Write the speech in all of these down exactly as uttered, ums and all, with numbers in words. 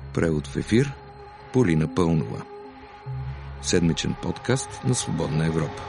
Превод в ефир Полина Пълнова. Седмичен подкаст на Свободна Европа.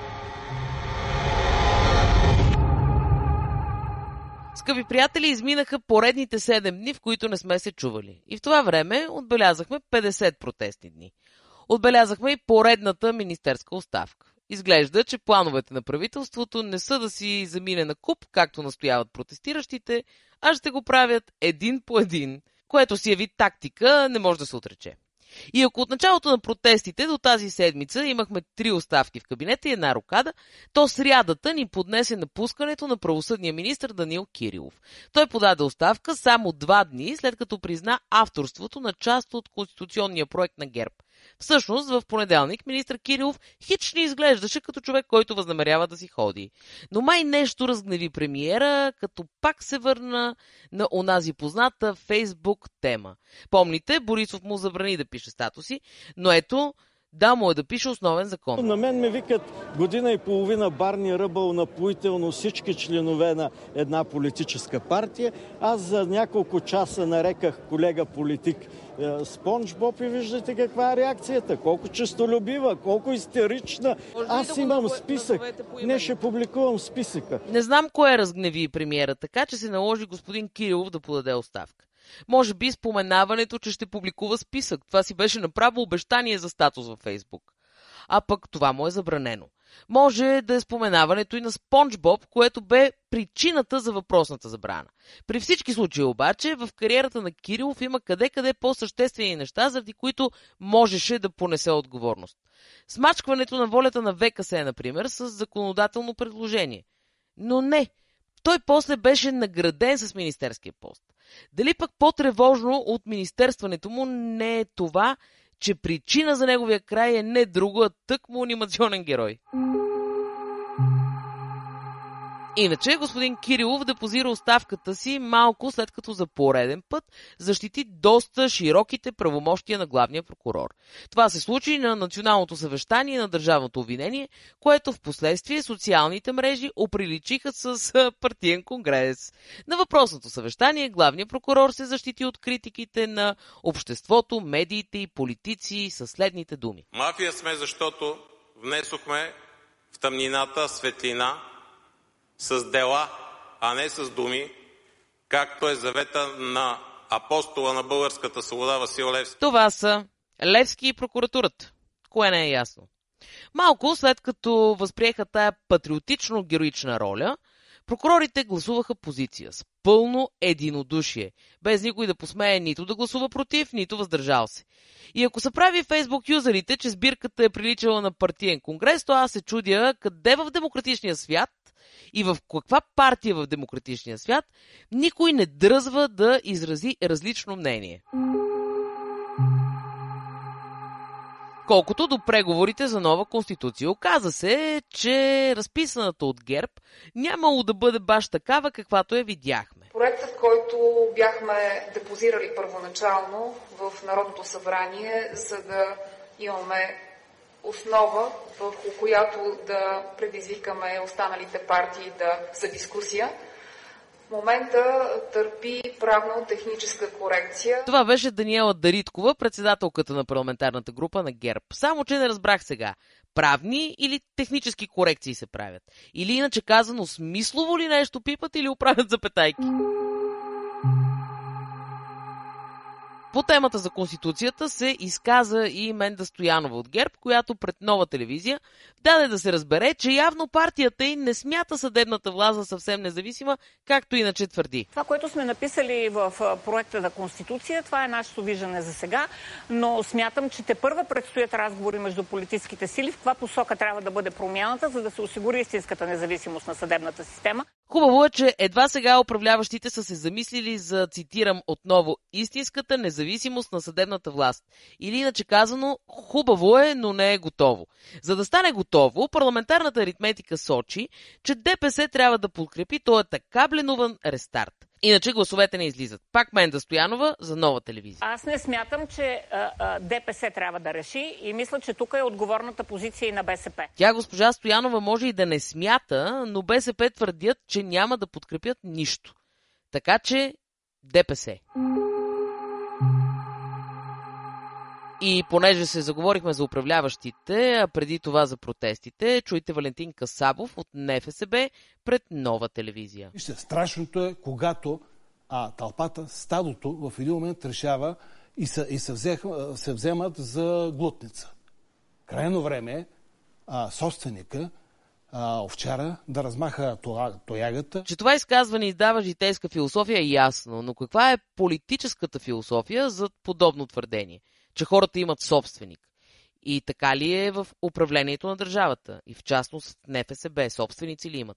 Скъпи приятели, изминаха поредните седем дни, в които не сме се чували. И в това време отбелязахме петдесет протестни дни. Отбелязахме и поредната министерска оставка. Изглежда, че плановете на правителството не са да си замине на куп, както настояват протестиращите, а ще го правят един по един, което си яви тактика, не може да се отрече. И ако от началото на протестите до тази седмица имахме три оставки в кабинета и една рокада, то срядата ни поднесе напускането на правосъдния министър Данаил Кирилов. Той подаде оставка само два дни, след като призна авторството на част от конституционния проект на ГЕРБ. Всъщност, в понеделник министър Кирилов хич не изглеждаше като човек, който възнамерява да си ходи. Но май нещо разгневи премиера, като пак се върна на онази позната Фейсбук тема. Помните, Борисов му забрани да пише статуси, но ето, да му е да пише основен закон. На мен ме викат година и половина барни ръбъл напоително всички членове на една политическа партия. Аз за няколко часа нареках колега политик Спонж Боб и виждате каква е реакцията. Колко честолюбива, колко истерична. Аз да имам списък. Не ще публикувам списъка. Не знам кое разгневи премиера, така че се наложи господин Кирилов да подаде оставка. Може би споменаването, че ще публикува списък. Това си беше направо обещание за статус във Фейсбук. А пък това му е забранено. Може да е споменаването и на Спонж Боб, което бе причината за въпросната забрана. При всички случаи обаче, в кариерата на Кирилов има къде-къде по-съществени неща, заради които можеше да понесе отговорност. Смачкването на волята на ВКС, например, с законодателно предложение. Но не, той после беше награден с министерския пост. Дали пък по-тревожно от министерстването му не е това, че причина за неговия край е не друго, а тъкмо анимационен герой. Иначе господин Кирилов депозира оставката си малко след като за пореден път защити доста широките правомощия на главния прокурор. Това се случи на националното съвещание на държавното обвинение, което в последствие социалните мрежи оприличиха с партиен конгрес. На въпросното съвещание главният прокурор се защити от критиките на обществото, медиите и политици със следните думи. Мафия сме, защото внесохме в тъмнината светлина с дела, а не с думи, както е завета на апостола на българската свобода Васил Левски. Това са Левски и прокуратурата. Кое не е ясно? Малко след като възприеха тая патриотично-героична роля, прокурорите гласуваха позиция с пълно единодушие, без никой да посмее нито да гласува против, нито въздържал се. И ако са прави Фейсбук юзерите, че сбирката е приличала на партиен конгрес, то аз се чудя къде в демократичния свят и в каква партия в демократичния свят никой не дръзва да изрази различно мнение. Колкото до преговорите за нова конституция, оказа се, че разписаната от ГЕРБ нямало да бъде баш такава, каквато я видяхме. Проектът, който бяхме депозирали първоначално в Народното събрание, за да имаме основа, върху която да предизвикаме останалите партии да, за дискусия, в момента търпи правно-техническа корекция. Това беше Даниела Дариткова, председателката на парламентарната група на ГЕРБ. Само че не разбрах сега. Правни или технически корекции се правят? Или иначе казано, смислово ли нещо пипат или оправят запетайки? По темата за Конституцията се изказа и Менда Стоянова от ГЕРБ, която пред Нова телевизия даде да се разбере, че явно партията й не смята съдебната власт за съвсем независима, както иначе твърди. Това, което сме написали в проекта на Конституция, това е нашето виждане за сега, но смятам, че тепърва предстоят разговори между политическите сили в каква посока трябва да бъде промяната, за да се осигури истинската независимост на съдебната система. Хубаво е, че едва сега управляващите са се замислили за, цитирам отново, истинската независимост на съдебната власт. Или иначе казано, хубаво е, но не е готово. За да стане готово, парламентарната аритметика сочи, че ДПС трябва да подкрепи този така бленуван рестарт. Иначе гласовете не излизат. Пак Менда Стоянова за Нова телевизия. Аз не смятам, че а, а, ДПС трябва да реши и мисля, че тук е отговорната позиция и на БСП. Тя, госпожа Стоянова, може и да не смята, но БСП твърдят, че няма да подкрепят нищо. Така че ДПС. И понеже се заговорихме за управляващите, а преди това за протестите, чуйте Валентин Касабов от НФСБ пред Нова телевизия. Вижте, страшното е, когато а, тълпата, стадото в един момент решава и, се, и се, взех, се вземат за глутница. Крайно време е а, собственика, а, овчара, да размаха тоягата. Че това изказване издава житейска философия е ясно, но каква е политическата философия за подобно твърдение? Че хората имат собственик. И така ли е в управлението на държавата? И в частност в НФСБ собственици ли имат?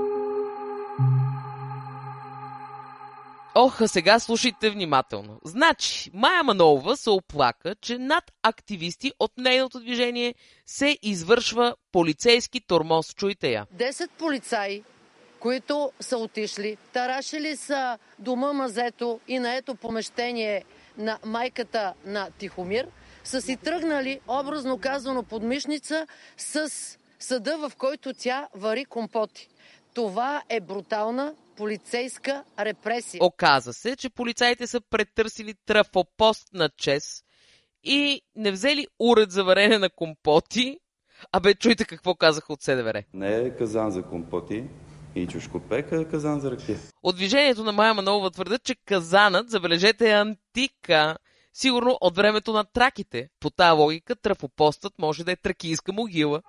Ох, а сега слушайте внимателно. Значи, Мая Манолова се оплака, че над активисти от нейното движение се извършва полицейски тормоз. Чуйте я. Десет полицаи, които са отишли, тарашили са дома Мазето и на ето помещение на майката на Тихомир, са си тръгнали, образно казано, под мишница с съда, в който тя вари компоти. Това е брутална полицейска репресия. Оказа се, че полицаите са претърсили трафопост на ЧЕЗ и не взели уред за варене на компоти. Абе, чуйте какво казаха от СДВР. Не е казан за компоти и чушкопек, а казан за ракия. От движението на Мая Манолова твърдят, че казанът, забележете, е антика. Сигурно от времето на траките. По тази логика трафопостът може да е тракийска могила.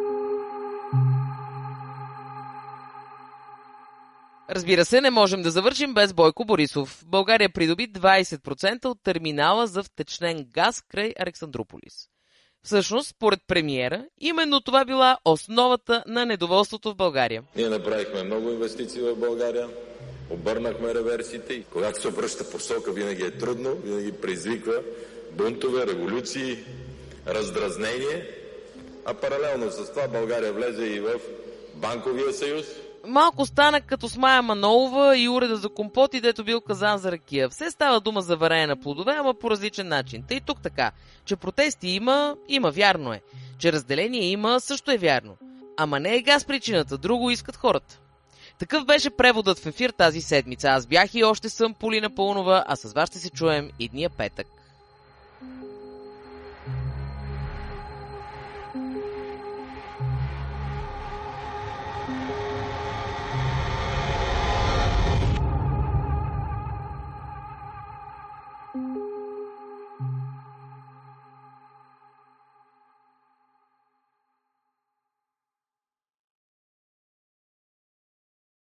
Разбира се, не можем да завършим без Бойко Борисов. България придоби двайсет процента от терминала за втечнен газ край Александруполис. Всъщност, според премиера, именно това била основата на недоволството в България. Ние направихме много инвестиции в България, обърнахме реверсите и когато се обръща посока, винаги е трудно, винаги предизвиква бунтове, революции, раздразнение, а паралелно с това България влезе и в Банковия съюз. Малко стана като с Мая Манолова и уреда за компоти, дето бил казан за ракия. Все става дума за варене на плодове, ама по различен начин. Тъй тук така, че протести има, има, вярно е. Че разделение има, също е вярно. Ама не е газ причината, друго искат хората. Такъв беше преводът в ефир тази седмица. Аз бях и още съм Полина Пълнова, а с вас ще се чуем идния петък.